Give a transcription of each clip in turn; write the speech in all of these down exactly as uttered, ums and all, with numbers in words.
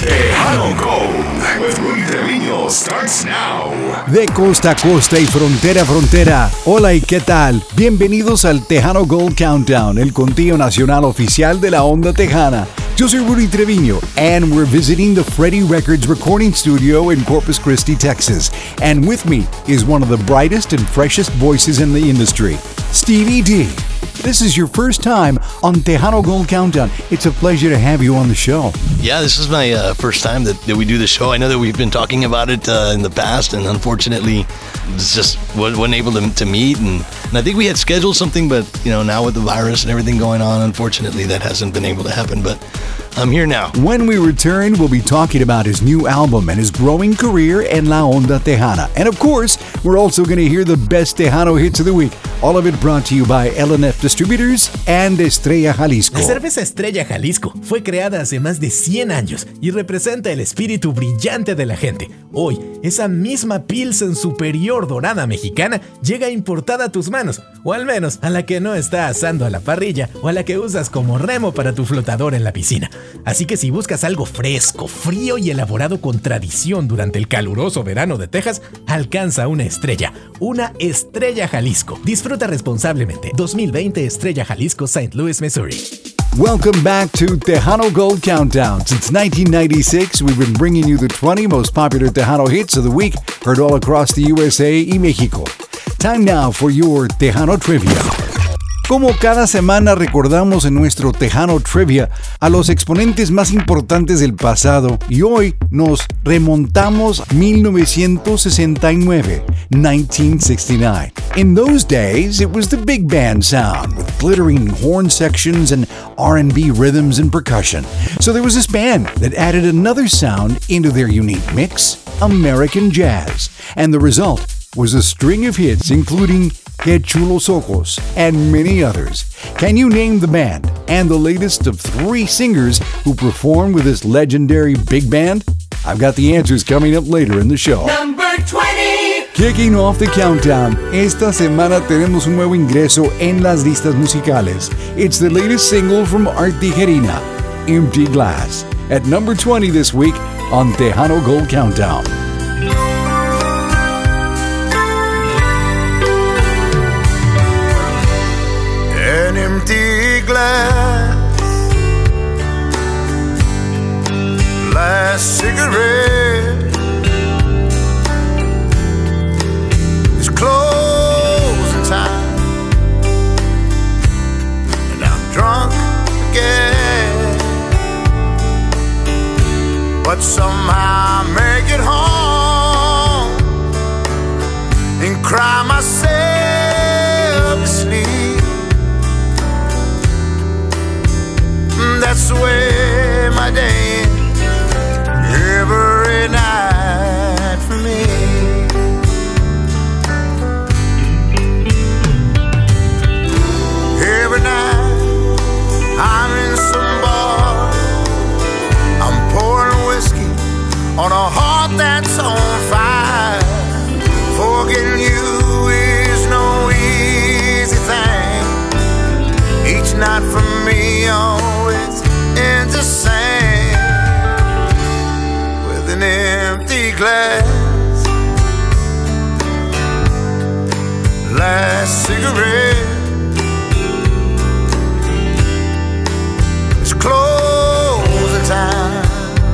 Tejano Gold with Rudy Treviño starts now. De costa a costa y frontera a frontera. Hola y qué tal. Bienvenidos al Tejano Gold Countdown, el conteo nacional oficial de la onda tejana. Yo soy Rudy Treviño, and we're visiting the Freddie Records recording studio in Corpus Christi, Texas. And with me is one of the brightest and freshest voices in the industry, Stevie D. This is your first time on Tejano Gold Countdown. It's a pleasure to have you on the show. Yeah, this is my uh, first time that, that we do the show. I know that we've been talking about it uh, in the past, and unfortunately, it's just wasn't able to, to meet. And, and I think we had scheduled something, but you know, now with the virus and everything going on, unfortunately, that hasn't been able to happen. But I'm here now. When we return, we'll be talking about his new album and his growing career in La Onda Tejana. And of course, we're also going to hear the best Tejano hits of the week. All of it brought to you by L N F Distributors and Estrella Jalisco. La cerveza Estrella Jalisco fue creada hace más de cien años y representa el espíritu brillante de la gente. Hoy, esa misma Pilsen superior dorada mexicana llega importada a tus manos, o al menos a la que no está asando a la parrilla o a la que usas como remo para tu flotador en la piscina. Así que si buscas algo fresco, frío y elaborado con tradición durante el caluroso verano de Texas, alcanza una estrella, una Estrella Jalisco. Disfruta responsablemente. dos mil veinte Estrella Jalisco, Saint Louis, Missouri. Welcome back to Tejano Gold Countdown. Since nineteen ninety-six, we've been bringing you the twenty most popular Tejano hits of the week, heard all across the U S A y Mexico. Time now for your Tejano Trivia. Como cada semana recordamos en nuestro Tejano Trivia a los exponentes más importantes del pasado y hoy nos remontamos a mil novecientos sesenta y nueve, nineteen sixty-nine. In those days, it was the big band sound with glittering horn sections and R and B rhythms and percussion. So there was this band that added another sound into their unique mix, American jazz. And the result was a string of hits including Que Chulos Ojos and many others. Can you name the band and the latest of three singers who performed with this legendary big band? I've got the answers coming up later in the show. Number twenty. Kicking off the countdown, esta semana tenemos un nuevo ingreso en las listas musicales. It's the latest single from Art Tijerina, Empty Glass, at number twenty this week on Tejano Gold Countdown. An empty glass, last cigarette is closing time, and I'm drunk again, but somehow I make it home and cry myself to sleep. That's the way my day ends every night for me. Every night I'm in some bar, I'm pouring whiskey on a heart that's on fire. Forgetting you is no easy thing. Each night for me always ends the same, with an empty glass, last cigarette is closing time,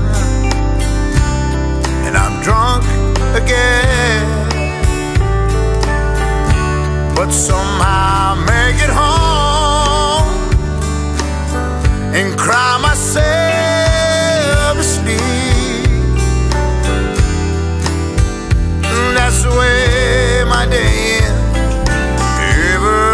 and I'm drunk again, but somehow I make it home and cry myself to sleep. That's the way my day ends every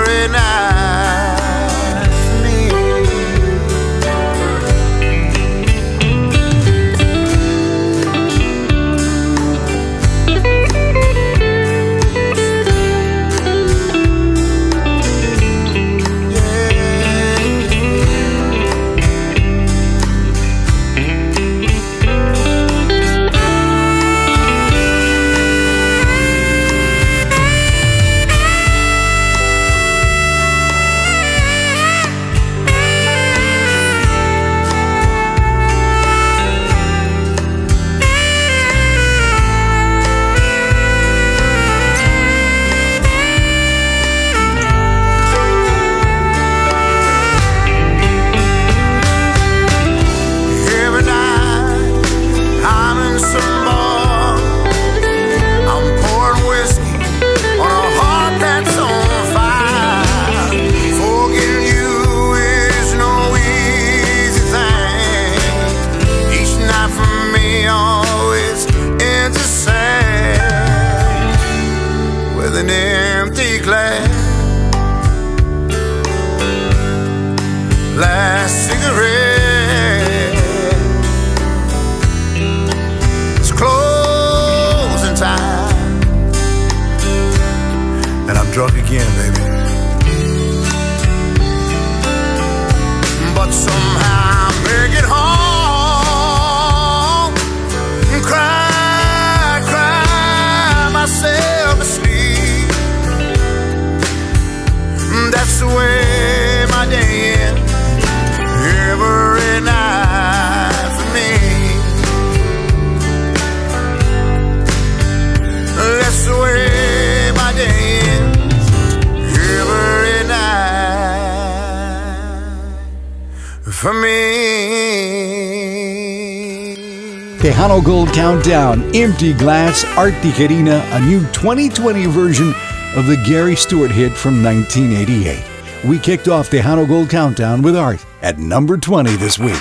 Tejano Gold Countdown, Empty Glass, Art Tijerina, a new twenty twenty version of the Gary Stewart hit from nineteen eighty-eight. We kicked off Tejano Gold Countdown with Art at number twenty this week.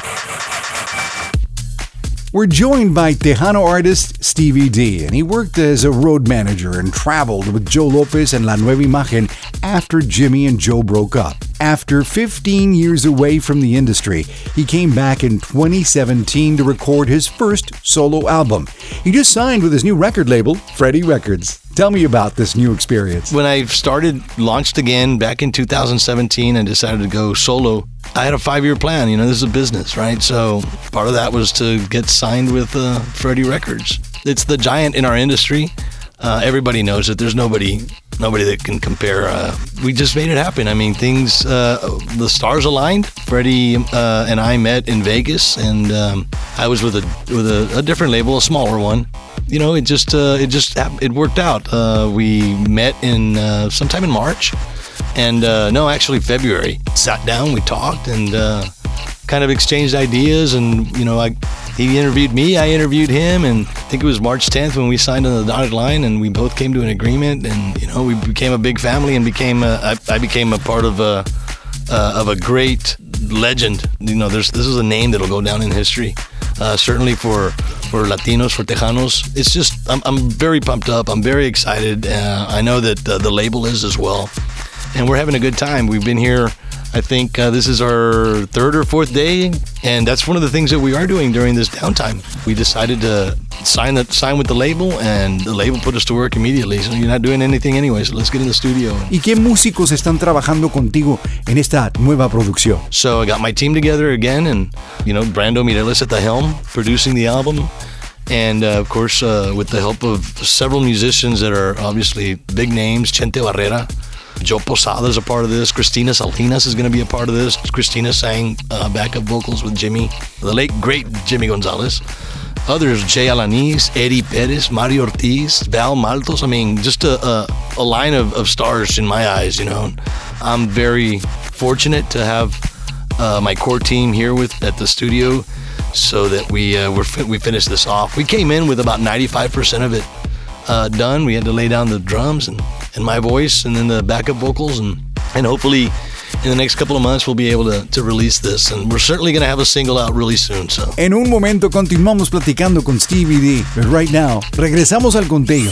We're joined by Tejano artist Stevie D, and he worked as a road manager and traveled with Joe Lopez and La Nueva Imagen after Jimmy and Joe broke up. After fifteen years away from the industry, he came back in twenty seventeen to record his first solo album. He just signed with his new record label, Freddie Records. Tell me about this new experience. When I started, launched again back in two thousand seventeen and decided to go solo, I had a five-year plan. You know, this is a business, right? So part of that was to get signed with uh, Freddie Records. It's the giant in our industry. Uh, everybody knows it. There's nobody nobody that can compare. Uh, we just made it happen. I mean, things, uh, the stars aligned. Freddie uh, and I met in Vegas, and um, I was with a with a, a different label, a smaller one. You know, it just uh, it just it worked out. Uh, we met in uh, sometime in March, and uh, no, actually February. Sat down, we talked, and uh, kind of exchanged ideas. And you know, I he interviewed me, I interviewed him, and I think it was March tenth when we signed on the dotted line, and we both came to an agreement. And you know, we became a big family, and became a, I, I became a part of a uh, of a great legend. You know, there's this is a name that'll go down in history. Uh, certainly for for Latinos, for Tejanos. It's just, I'm, I'm very pumped up. I'm very excited. Uh, I know that uh, the label is as well. And we're having a good time. We've been here, I think uh, this is our third or fourth day. And that's one of the things that we are doing during this downtime. We decided to sign the, sign with the label, and the label put us to work immediately. So you're not doing anything anyway, so let's get in the studio. ¿Y qué músicos están trabajando contigo en esta nueva producción? So I got my team together again, and you know, Brando Mireles at the helm, producing the album. And uh, of course, uh, with the help of several musicians that are obviously big names, Chente Barrera, Joe Posada is a part of this. Cristina Salinas is going to be a part of this. Cristina sang uh, backup vocals with Jimmy, the late, great Jimmy Gonzalez. Others, Jay Alanis, Eddie Perez, Mario Ortiz, Val Maltos. I mean, just a, a, a line of, of stars in my eyes, you know. I'm very fortunate to have uh, my core team here with at the studio so that we uh, we're, we finished this off. We came in with about ninety-five percent of it uh, done. We had to lay down the drums and, and my voice and then the backup vocals, and, and hopefully in the next couple of months we'll be able to, to release this, and we're certainly going to have a single out really soon. So. En un momento continuamos platicando con Stevie D, but right now regresamos al conteo.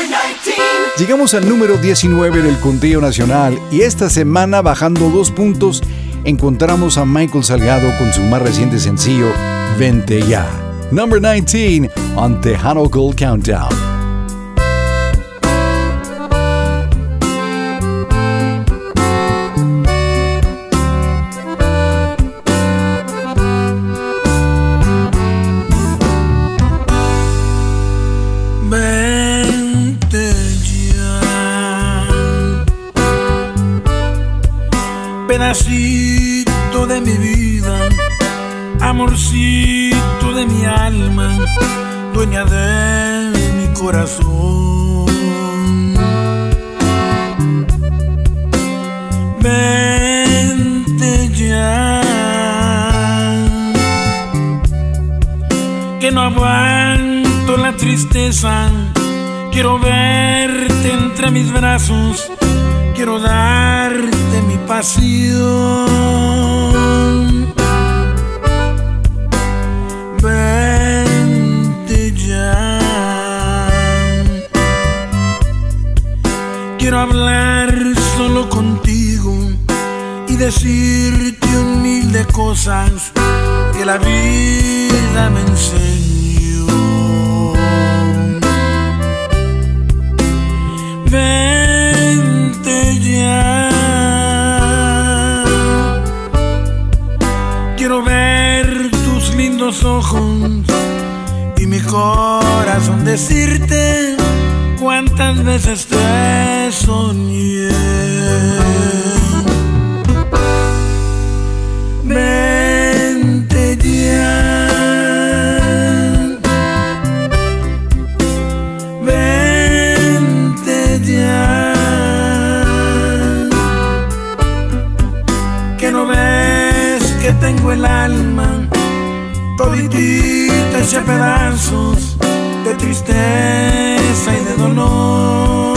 Llegamos al número diecinueve del conteo nacional y esta semana, bajando dos puntos, encontramos a Michael Salgado con su más reciente sencillo, Vente Ya. Number nineteen on Tejano Gold Countdown. Pedacito de mi vida, amorcito de mi alma, dueña de mi corazón. Vente ya, que no aguanto la tristeza. Quiero verte entre mis brazos, quiero darte mi pasión. Vente ya, quiero hablar solo contigo y decirte un mil de cosas que la vida me enseñó. Vente ya, quiero ver tus lindos ojos y mi corazón decirte cuántas veces te soñé. Vente ya, que no ves que tengo el alma toditita hecha pedazos de tristeza y de dolor.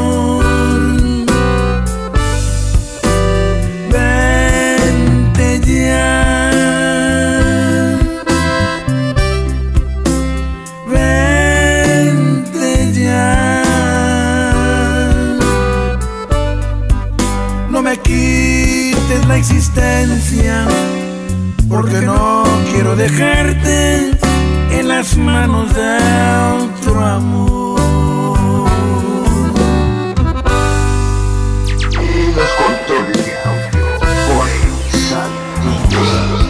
Vente ya, vente ya. No me quites la existencia, porque no quiero dejarte en las manos de otro amor. Los controles de audio por el Sal.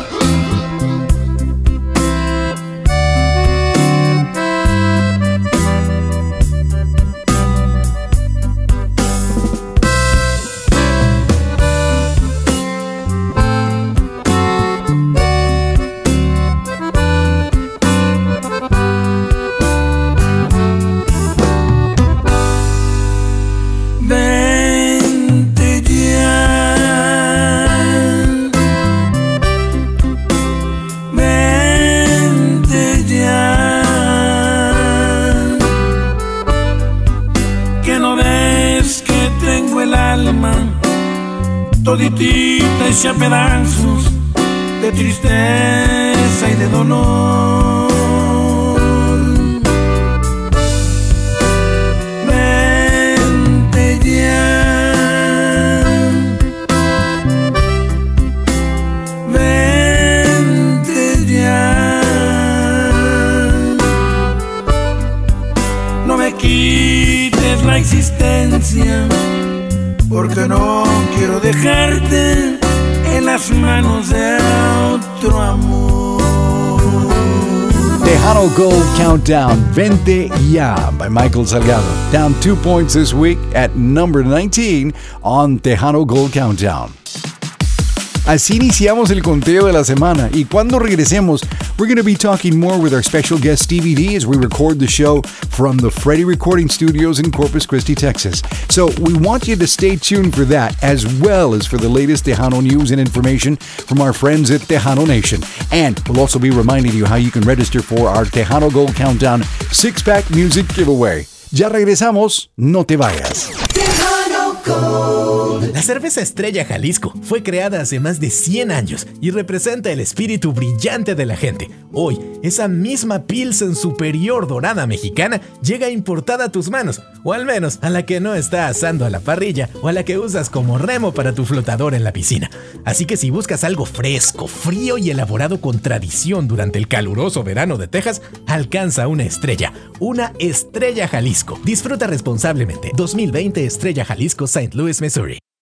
Toditita hecha pedazos de tristeza y de dolor. Vente ya, vente ya. No me quites la existencia, porque no quiero dejarte en las manos de otro amor. Tejano Gold Countdown, Vente Ya by Michael Salgado. Down two points this week at number nineteen on Tejano Gold Countdown. Así iniciamos el conteo de la semana, y cuando regresemos, we're going to be talking more with our special guest Stevie D as we record the show from the Freddie Recording Studios in Corpus Christi, Texas. So we want you to stay tuned for that, as well as for the latest Tejano news and information from our friends at Tejano Nation. And we'll also be reminding you how you can register for our Tejano Gold Countdown six-pack music giveaway. Ya regresamos, no te vayas. La cerveza Estrella Jalisco fue creada hace más de cien años y representa el espíritu brillante de la gente. Hoy, esa misma Pilsen superior dorada mexicana llega importada a tus manos, o al menos a la que no está asando a la parrilla o a la que usas como remo para tu flotador en la piscina. Así que si buscas algo fresco, frío y elaborado con tradición durante el caluroso verano de Texas, alcanza una estrella, una Estrella Jalisco. Disfruta responsablemente. dos mil veinte Estrella Jalisco, Saint Louis, Missouri.